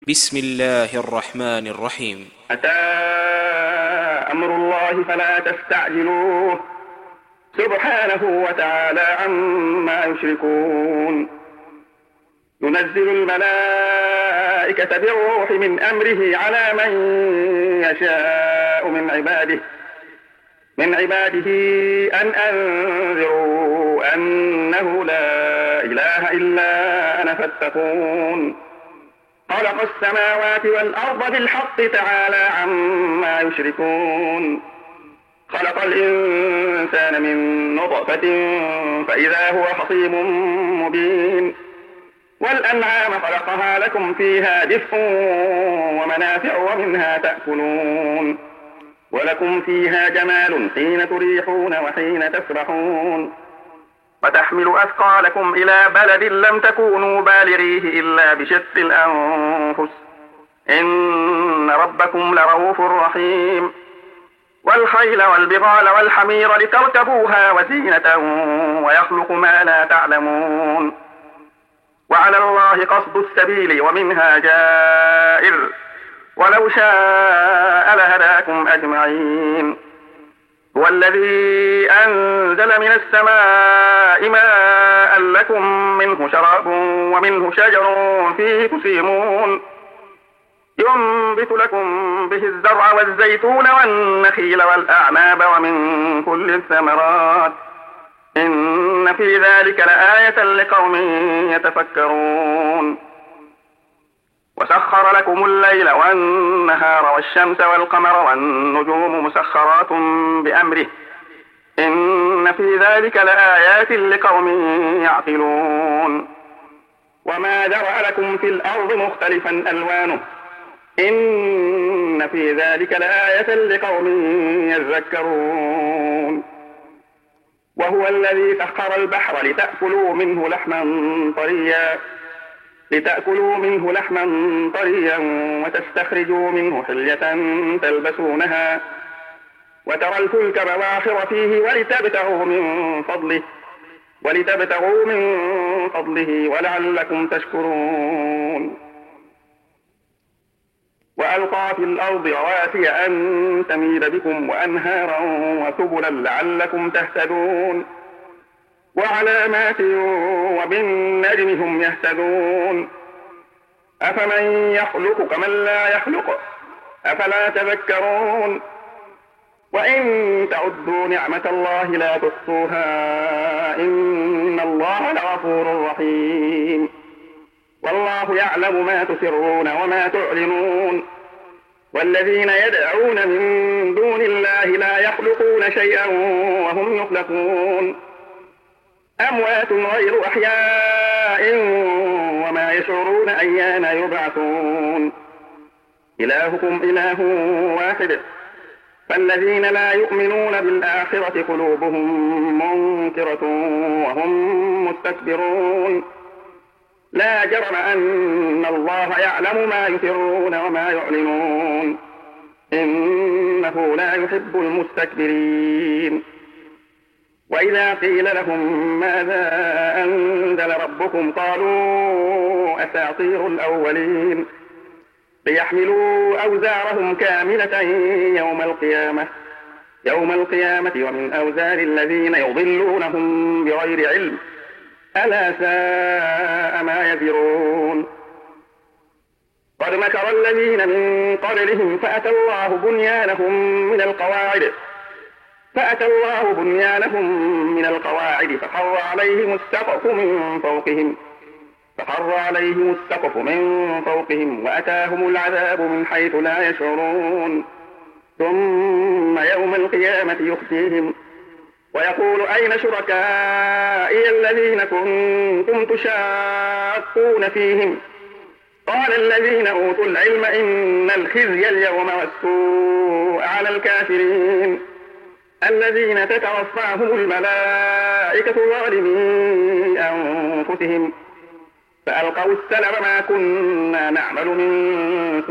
بسم الله الرحمن الرحيم. أتى أمر الله فلا تستعجلوه سبحانه وتعالى عما يشركون. ينزل الملائكة بالروح من أمره على من يشاء من عباده أن أنذروا أنه لا إله إلا أنا فاتقون. خلق السماوات والأرض بالحق تعالى عما يشركون. خلق الإنسان من نطفة فإذا هو خصيم مبين. والأنعام خلقها لكم فيها دفء ومنافع ومنها تأكلون. ولكم فيها جمال حين تريحون وحين تسرحون. وتحمل أثقالكم إلى بلد لم تكونوا بالغيه إلا بشق الأنفس إن ربكم لرؤوف رحيم. والخيل والبغال والحمير لتركبوها وزينة ويخلق ما لا تعلمون. وعلى الله قصد السبيل ومنها جائر ولو شاء لهداكم أجمعين. هو الذي أنزل من السماء ماء لكم منه شراب ومنه شجر فيه تسيمون. ينبت لكم به الزرع والزيتون والنخيل والأعناب ومن كل الثمرات إن في ذلك لآية لقوم يتفكرون. وسخر لكم الليل والنهار والشمس والقمر والنجوم مسخرات بأمره إن في ذلك لآيات لقوم يعقلون. وما ذرأ لكم في الأرض مختلفا ألوانه إن في ذلك لآية لقوم يذكرون. وهو الذي سخر البحر لتأكلوا منه لحما طريا وتستخرجوا منه حلية تلبسونها وترى الفلك مواخر فيه ولتبتغوا من فضله ولعلكم تشكرون. وألقى في الأرض رواسي أن تميد بكم وأنهارا وسبلا لعلكم تهتدون. وعلامات وبالنجم هم يهتدون. أفمن يخلق كمن لا يخلق أفلا تذكرون. وإن تعدوا نعمة الله لا تحصوها إن الله لغفور رحيم. والله يعلم ما تسرون وما تعلنون. والذين يدعون من دون الله لا يخلقون شيئا وهم يخلقون. أموات غير أحياء وما يشعرون أيان يبعثون. إلهكم إله واحد فالذين لا يؤمنون بالآخرة قلوبهم منكرة وهم مستكبرون. لا جرم أن الله يعلم ما يسرون وما يعلنون إنه لا يحب المستكبرين. وإذا قيل لهم ماذا أنزل ربكم قالوا أساطير الأولين. ليحملوا أوزارهم كاملة يوم القيامة ومن أوزار الذين يضلونهم بغير علم ألا ساء ما يزرون. قد مكر الذين من قبلهم فأتى الله بنيانهم من القواعد فخر عليهم السقف من فوقهم وأتاهم العذاب من حيث لا يشعرون. ثم يوم القيامة يخزيهم ويقول أين شركائي الذين كنتم تشاقون فيهم. قال الذين أوتوا العلم إن الخزي اليوم والسوء على الكافرين الذين تتوفاهم الملائكة ظالمي أنفسهم فألقوا السلم ما كنا نعمل من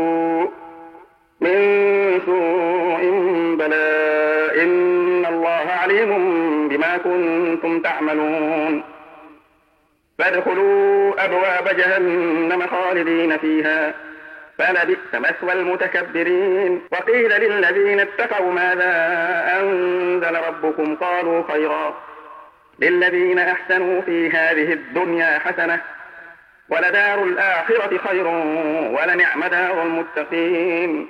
سوء بلى إن الله عليم بما كنتم تعملون. فادخلوا أبواب جهنم خالدين فيها فلبئس مثوى المتكبرين. وقيل للذين اتقوا ماذا أنزل ربكم قالوا خيرا للذين أحسنوا في هذه الدنيا حسنة ولدار الآخرة خير ولنعم دار المتقين.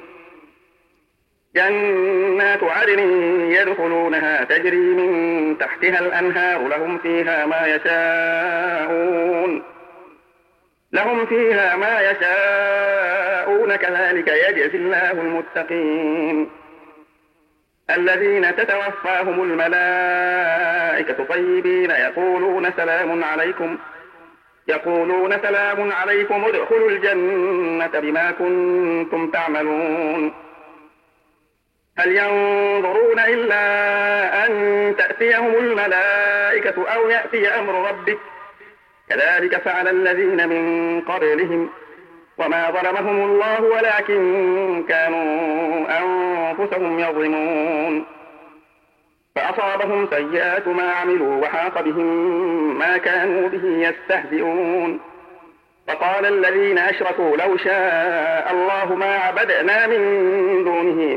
جنات عدن يدخلونها تجري من تحتها الأنهار لهم فيها ما يشاءون كذلك يجزي الله المتقين. الذين تتوفاهم الملائكة طيبين يقولون سلام عليكم ادخلوا الجنة بما كنتم تعملون. هل ينظرون إلا أن تأتيهم الملائكة أو يأتي أمر ربك كذلك فعل الذين من قبلهم وما ظلمهم الله ولكن كانوا أنفسهم يظلمون. فأصابهم سيئات ما عملوا وحاق بهم ما كانوا به يستهزئون. وقال الذين أشركوا لو شاء الله ما عبدنا من دونه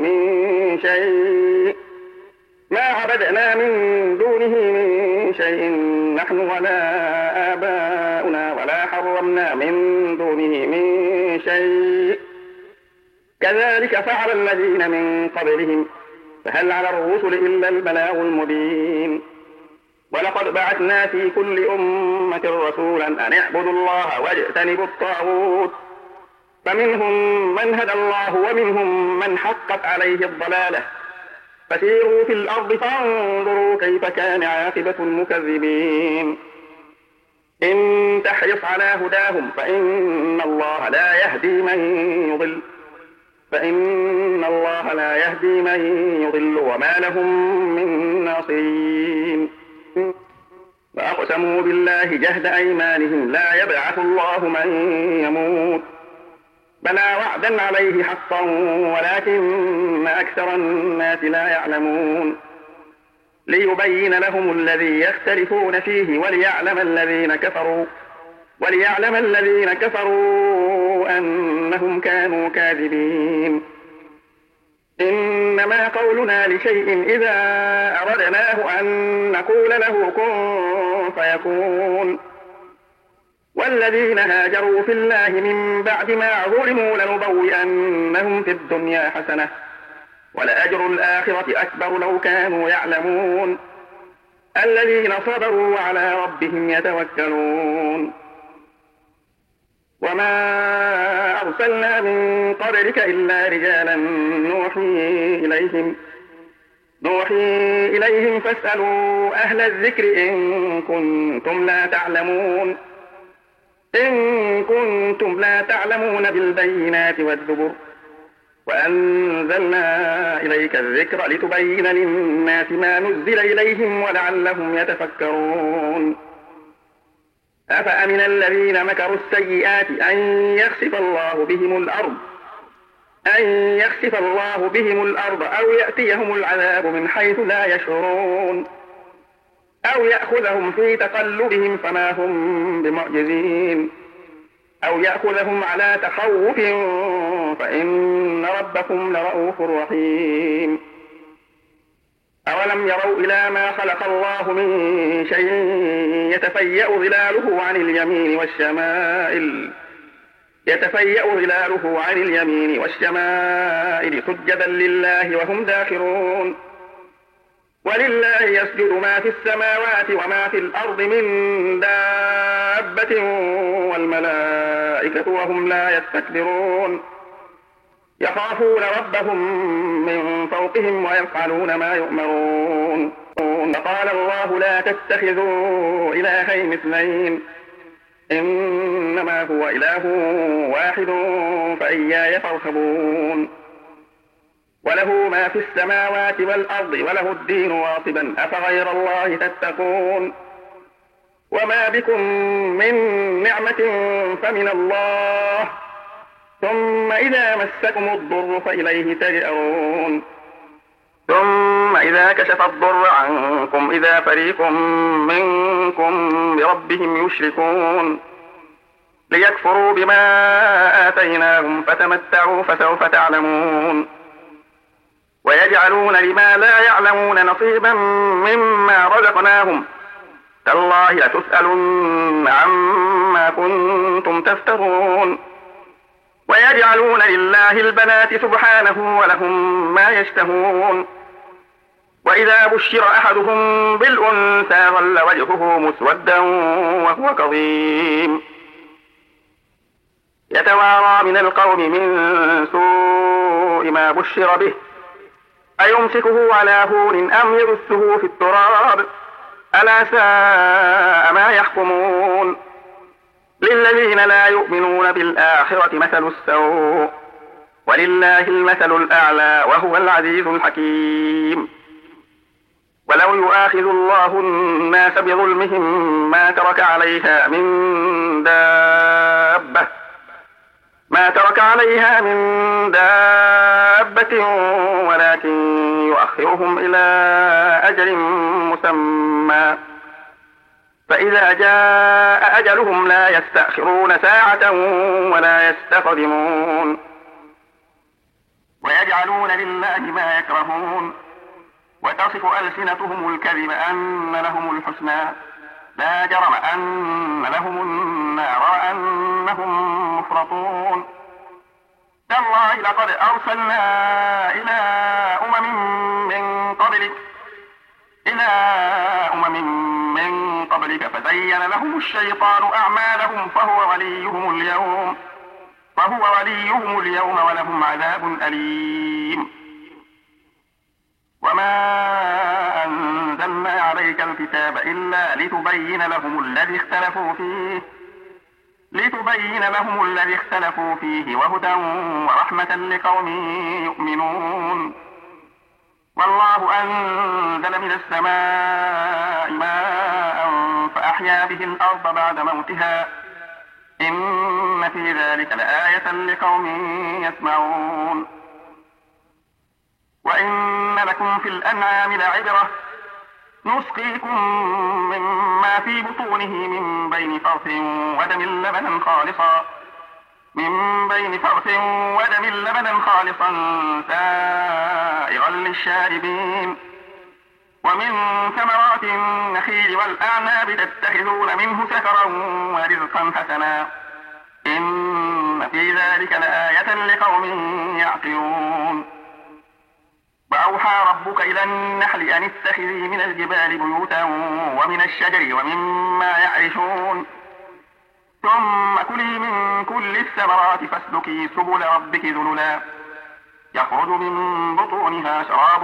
من شيء نحن ولا آباؤنا ولا حرمنا من دونه من شيء كذلك فعل الذين من قبلهم فهل على الرسل إلا البلاغ المبين. ولقد بعثنا في كل أمة رسولا أن اعبدوا الله واجتنبوا الطاغوت فمنهم من هدى الله ومنهم من حقت عليه الضلالة فسيروا في الأرض فانظروا كيف كان عاقبة المكذبين. إن تحرص على هداهم فإن الله لا يهدي من يضل وما لهم من ناصرين. فأقسموا بالله جهد أيمانهم لا يبعث الله من يموت بلى وعدا عليه حقا ولكن أكثر الناس لا يعلمون. ليبين لهم الذي يختلفون فيه وليعلم الذين كفروا أنهم كانوا كاذبين. إنما قولنا لشيء إذا أردناه أن نقول له كن فيكون. والذين هاجروا في الله من بعد ما ظلموا لنبوئنهم في الدنيا حسنة ولأجر الآخرة أكبر لو كانوا يعلمون. الذين صبروا وعلى ربهم يتوكلون. وما أرسلنا من قبلك إلا رجالا نوحي إليهم فاسألوا أهل الذكر إن كنتم لا تعلمون بالبينات والزبر وأنزلنا إليك الذكر لتبين للناس ما نزل إليهم ولعلهم يتفكرون. أفأمن الذين مكروا السيئات أن يخسف الله بهم الأرض أو يأتيهم العذاب من حيث لا يشعرون أو يأخذهم في تقلبهم فما هم بمعجزين أو يأخذهم على تخوف فإن ربكم لرؤوف رحيم. أولم يروا إلى ما خلق الله من شيء يتفيأ ظلاله عن اليمين والشمائل سجدا لله وهم داخرون. ولله يسجد ما في السماوات وما في الأرض من دابة والملائكة وهم لا يستكبرون. يخافون ربهم من فوقهم ويفعلون ما يؤمرون. فقال الله لا تتخذوا إلهين اثنين إنما هو إله واحد فإياي فارهبون. وله ما في السماوات والأرض وله الدين واصبا أفغير الله تتقون. وما بكم من نعمة فمن الله ثم إذا مسكم الضر فإليه تجأرون. ثم إذا كشف الضر عنكم إذا فريق منكم بربهم يشركون. ليكفروا بما آتيناهم فتمتعوا فسوف تعلمون ويجعلون لما لا يعلمون نصيبا مما رزقناهم تالله لتسألن عما كنتم تفترون ويجعلون لله البنات سبحانه ولهم ما يشتهون وإذا بشر أحدهم بالأنثى ظل وجهه مسودا وهو كظيم يتوارى من القوم من سوء ما بشر به أيمسكه على هون أم يدسه في التراب ألا ساء ما يحكمون للذين لا يؤمنون بالآخرة مثل السوء ولله المثل الأعلى وهو العزيز الحكيم ولو يؤاخذ الله الناس بظلمهم ما ترك عليها من دابة ولكن يؤخرهم إلى أجل مسمى فإذا جاء أجلهم لا يستأخرون ساعة ولا يستقدمون ويجعلون لله ما يكرهون وتصف ألسنتهم الكذب أن لهم الحسنى لا جرم أن لهم النار وأنهم مفرطون تالله لقد أرسلنا إلى أمم من قبلك فزين لهم الشيطان أعمالهم فهو وليهم اليوم ولهم عذاب أليم وما أنزلنا عليك الكتاب إلا لتبين لهم الذي اختلفوا فيه وهدى ورحمة لقوم يؤمنون والله أنزل من السماء ماء فأحيا به الأرض بعد موتها إن في ذلك لآية لقوم يسمعون وإن لكم في الأنعام لعبرة نسقيكم مما في بطونه من بين فرث ودم لبنا خالصا سائغا للشاربين ومن ثمرات النخيل والأعناب تتخذون منه سكرا ورزقا حسنا إن في ذلك لآية لقوم يعقلون وأوحى ربك إلى النحل أن اتخذي من الجبال بيوتا ومن الشجر ومما يعرشون ثم كلي من كل الثمرات فاسلكي سبل ربك ذللا يخرج من بطونها شراب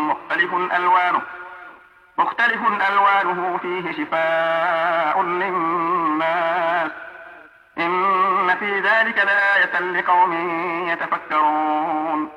مختلف ألوانه فيه شفاء للناس إن في ذلك لآية لقوم يتفكرون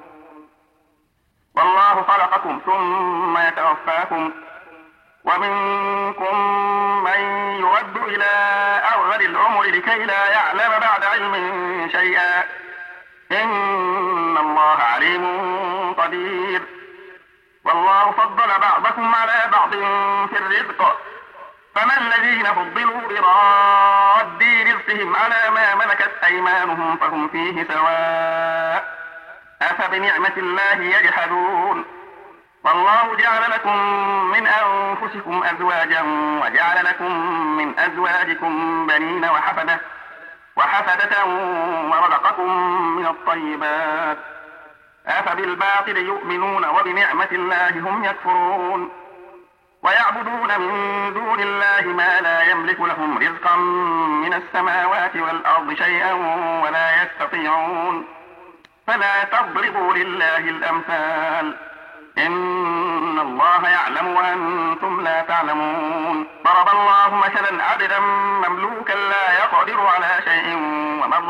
والله خلقكم ثم يتوفاكم ومنكم من يرد إلى أرذل العمر لكي لا يعلم بعد علم شيئا إن الله عليم قدير والله فضل بعضكم على بعض في الرزق فما الذين فضلوا براد رزقهم على ما ملكت أيمانهم فهم فيه سواء أفبنعمة الله يجحدون والله جعل لكم من أنفسكم أزواجا وجعل لكم من أزواجكم بنين وحفدة ورزقكم من الطيبات أفبالباطل يؤمنون وبنعمة الله هم يكفرون ويعبدون من دون الله ما لا يملك لهم رزقا من السماوات والأرض شيئا ولا يستطيعون فلا تضربوا لله الأمثال إن الله يعلم وأنتم لا تعلمون ضرب الله مثلا عبدا مملوكا لا يقدر على شيء ومن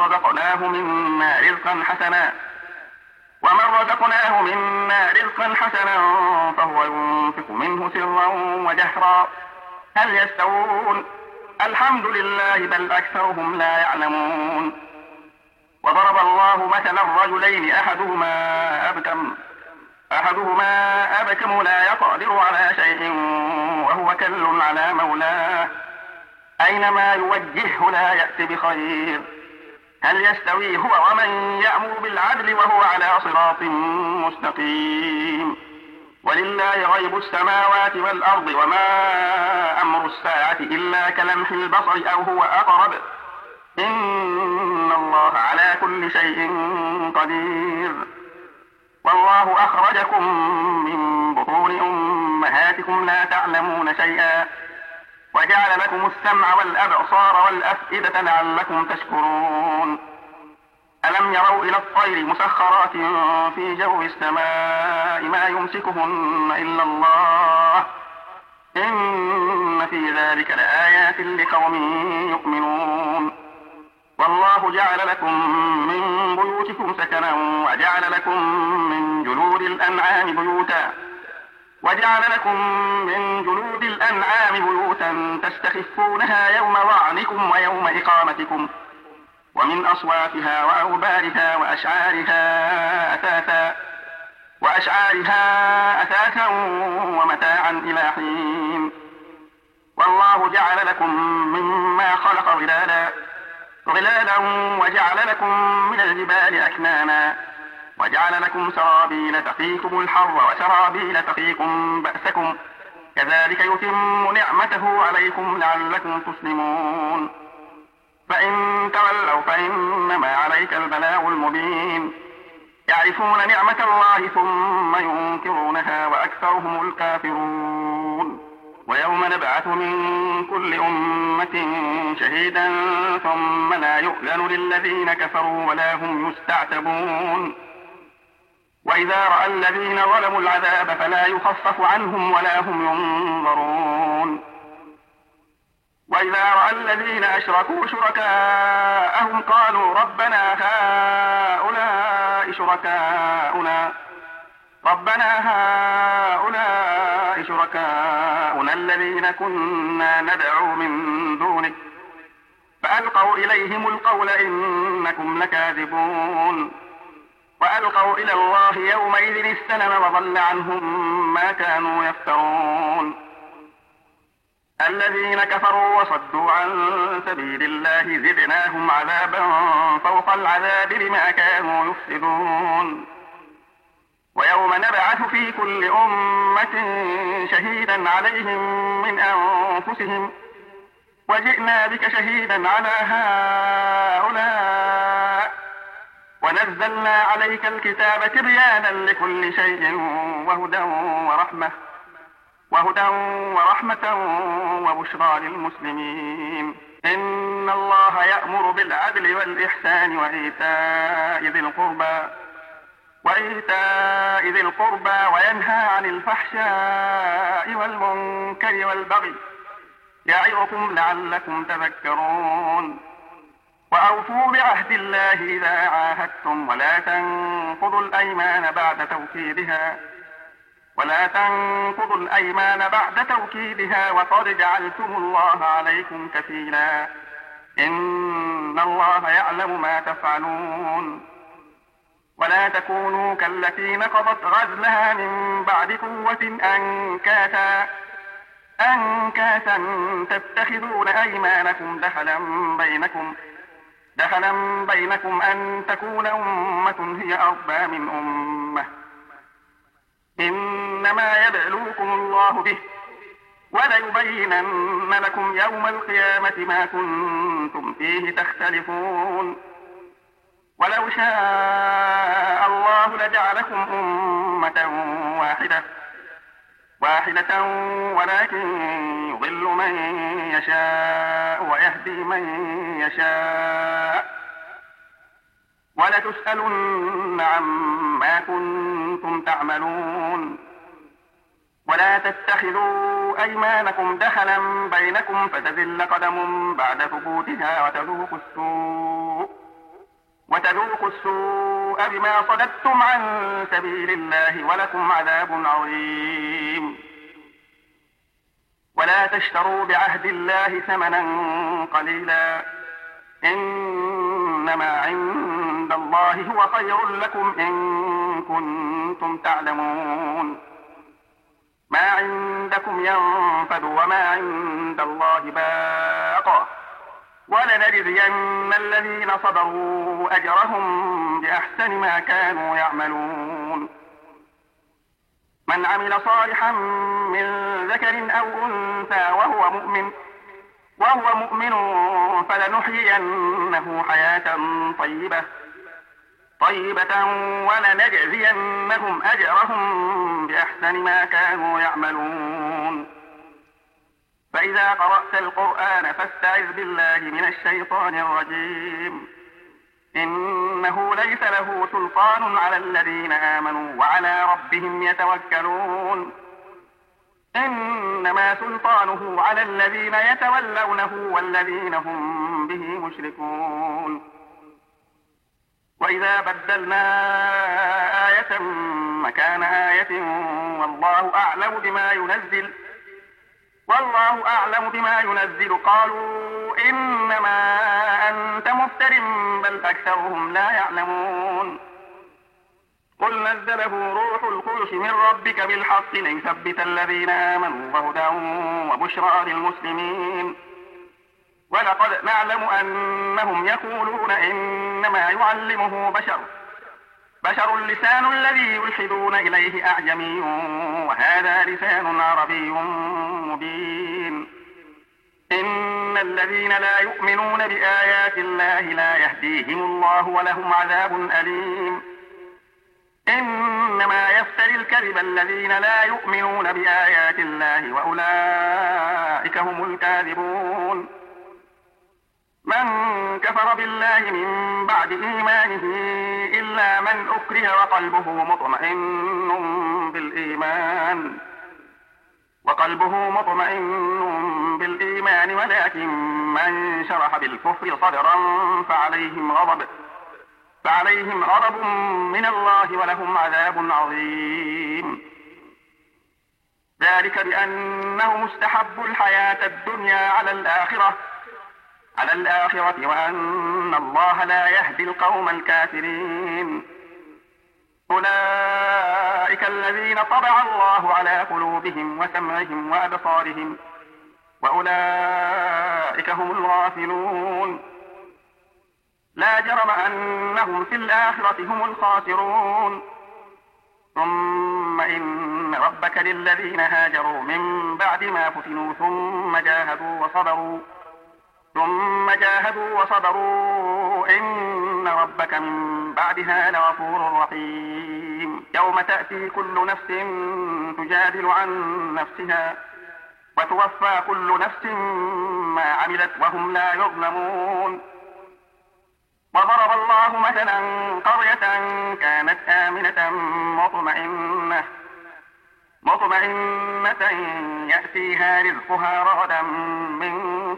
رزقناه منا رزقا حسنا فهو ينفق منه سرا وجهرا هل يستوون الحمد لله بل أكثرهم لا يعلمون وضرب الله مثلا رجلين أحدهما أبكم لا يقدر على شيء وهو كل على مولاه أينما يوجهه لا يأت بخير. هل يستوي هو ومن يأمر بالعدل وهو على صراط مستقيم؟ ولله غيب السماوات والأرض وما أمر الساعة إلا كلمح البصر أو هو أقرب إن الله على كل شيء قدير. والله أخرجكم من بطون أمهاتكم لا تعلمون شيئا وجعل لكم السمع والأبصار والأفئدة لعلكم تشكرون. ألم يروا إلى الطير مسخرات في جو السماء ما يمسكهن إلا الله إن في ذلك لآيات لقوم يؤمنون. والله جعل لكم من بيوتكم سكنا وجعل لكم من جلود الأنعام بيوتا تستخفونها يوم ظعنكم ويوم إقامتكم ومن أصوافها وأوبارها وأشعارها أثاثا ومتاعا إلى حين. والله جعل لكم مما خلق ظلالا وجعل لكم من الجبال أكنانا وجعل لكم سرابيل تقيكم الحر وسرابيل تقيكم بأسكم كذلك يتم نعمته عليكم لعلكم تسلمون. فإن تولوا فإنما عليك البلاغ المبين. يعرفون نعمة الله ثم ينكرونها وأكثرهم الكافرون. ويوم نبعث من كل أمة شهيدا ثم لا يؤذن للذين كفروا ولا هم يستعتبون. وإذا رأى الذين ظلموا العذاب فلا يخفف عنهم ولا هم ينظرون. وإذا رأى الذين أشركوا شركاءهم قالوا ربنا هؤلاء شركاؤنا الذين كنا ندعو من دونك فألقوا إليهم القول إنكم لكاذبون. وألقوا إلى الله يومئذ السلم وضل عنهم ما كانوا يفترون. الذين كفروا وصدوا عن سبيل الله زدناهم عذابا فوق العذاب بما كانوا يفسدون. ويوم نبعث في كل أمة شهيدا عليهم من أنفسهم وجئنا بك شهيدا على هؤلاء ونزلنا عليك الكتاب تبيانا لكل شيء وهدى ورحمة وبشرى للمسلمين. إن الله يأمر بالعدل والإحسان وإيتاء ذي القربى وينهى عن الفحشاء والمنكر والبغي يعظكم لعلكم تذكرون. وأوفوا بعهد الله إذا عاهدتم ولا تنقضوا الأيمان بعد توكيدها وقد جعلتم الله عليكم كفيلا إن الله يعلم ما تفعلون. ولا تكونوا كالتي نقضت غزلها من بعد قوة أنكاثا تتخذون أيمانكم دخلا بينكم أن تكون أمة هي أربى من أمة إنما يبلوكم الله به وليبينن لكم يوم القيامة ما كنتم فيه تختلفون. ولو شاء الله لجعلكم أمة واحدة ولكن يضل من يشاء ويهدي من يشاء ولتسألن عما كنتم تعملون. ولا تتخذوا أيمانكم دخلا بينكم فتزل قدم بعد ثبوتها وتذوقوا السوء بما صددتم عن سبيل الله ولكم عذاب عظيم. ولا تشتروا بعهد الله ثمنا قليلا إنما عند الله هو خير لكم إن كنتم تعلمون. ما عندكم ينفد وما عند الله باق ولنجزين الذين صبروا أجرهم بأحسن ما كانوا يعملون من عمل صالحا من ذكر أو أنثى وهو مؤمن فلنحيينه حياة طيبة ولنجزينهم أجرهم بأحسن ما كانوا يعملون فإذا قرأت القرآن فاستعذ بالله من الشيطان الرجيم إنه ليس له سلطان على الذين آمنوا وعلى ربهم يتوكلون إنما سلطانه على الذين يتولونه والذين هم به مشركون وإذا بدلنا آية مكان آية والله أعلم بما ينزل قالوا إنما أنت مفتر بل أكثرهم لا يعلمون قل نزله روح القدس من ربك بالحق ليثبت الذين آمنوا وهدى وبشرى للمسلمين ولقد نعلم أنهم يقولون إنما يعلمه بشر لسان الذي يلحدون إليه أعجمي وهذا لسان عربي مبين إن الذين لا يؤمنون بآيات الله لا يهديهم الله ولهم عذاب أليم إنما يفتري الكذب الذين لا يؤمنون بآيات الله وأولئك هم الكاذبون من كفر بالله من بعد إيمانه إلا من أكره وقلبه مطمئن بالإيمان ولكن من شرح بالكفر صدرا فعليهم غضب من الله ولهم عذاب عظيم ذلك بأنهم استحبوا الحياة الدنيا على الآخرة وأن الله لا يهدي القوم الكافرين أولئك الذين طبع الله على قلوبهم وسمعهم وأبصارهم وأولئك هم الغافلون لا جرم أنهم في الآخرة هم الخاسرون ثم إن ربك للذين هاجروا من بعد ما فتنوا ثم جاهدوا وصبروا إن ربك من بعدها لغفور رحيم يوم تأتي كل نفس تجادل عن نفسها وتوفى كل نفس ما عملت وهم لا يظلمون وضرب الله مثلا قرية كانت آمنة مطمئنة يأتيها رزقها رغدا من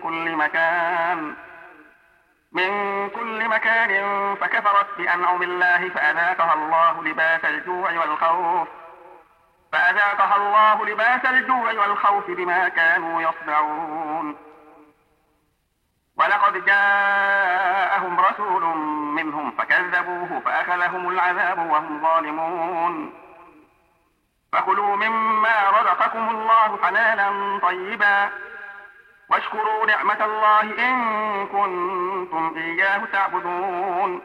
كل مكان فكفرت بأنعم الله فأذاقها الله لباس الجوع والخوف بما كانوا يصنعون ولقد جاءهم رسول منهم فكذبوه فأخذهم العذاب وهم ظالمون فكلوا مما رزقكم الله حلالا طيبا واشكروا نعمة الله إن كنتم إياه تعبدون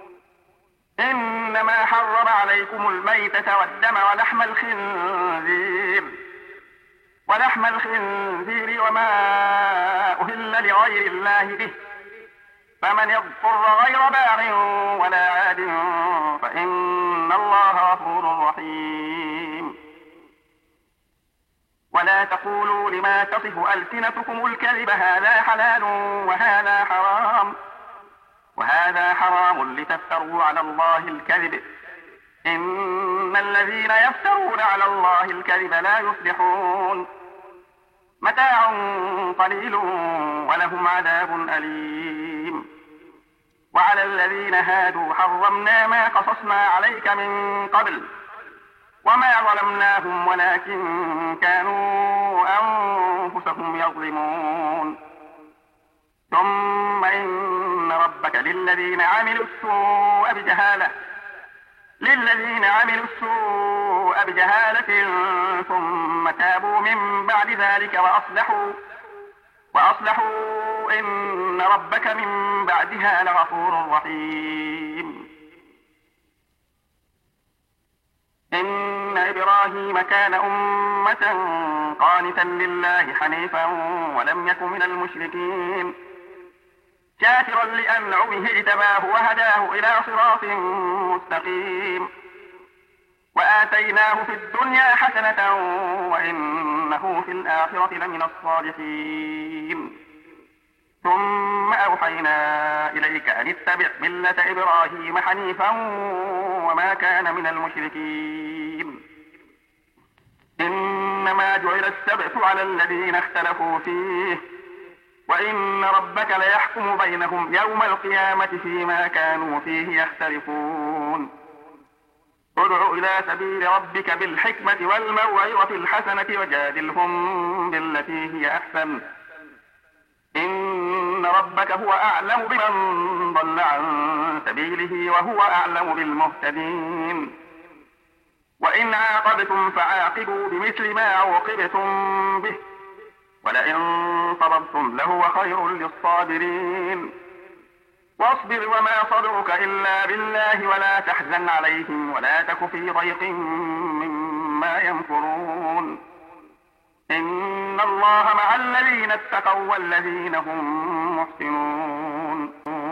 إنما حرم عليكم الميتة والدم ولحم الخنزير وما أهل لغير الله به فمن يضطر غير باغ ولا عاد فإن الله غفور رحيم ولا تقولوا لما تصف ألسنتكم الكذب هذا حلال وهذا حرام لتفتروا على الله الكذب إن الذين يفترون على الله الكذب لا يفلحون متاع قليل ولهم عذاب أليم وعلى الذين هادوا حرمنا ما قصصنا عليك من قبل وما ظلمناهم ولكن كانوا أنفسهم يظلمون ثم إن ربك للذين عملوا السوء للذين عملوا السوء بجهالة ثم تابوا من بعد ذلك وأصلحوا إن ربك من بعدها لغفور رحيم. إن إبراهيم كان أمة قانتا لله حنيفا ولم يك من المشركين شاكرا لأنعمه اجتباه وهداه إلى صراط مستقيم وآتيناه في الدنيا حسنة وإنه في الآخرة لمن الصالحين. ثم أوحينا إليك أن اتبع ملة إبراهيم حنيفا وما كان من المشركين. إنما جعل السبت على الذين اختلفوا فيه وإن ربك ليحكم بينهم يوم القيامة فيما كانوا فيه يختلفون. ادع إلى سبيل ربك بالحكمة والموعظة الحسنة وجادلهم بالتي هي أحسن إن ربك هو أعلم بمن ضل عن سبيله وهو أعلم بالمهتدين. وإن عاقبتم فعاقبوا بمثل ما عوقبتم به ولئن صبرتم لهو خير للصابرين. واصبر وما صبرك إلا بالله ولا تحزن عليهم ولا تك في ضيق مما يمكرون. إن الله مع الذين اتقوا والذين هم محسنون.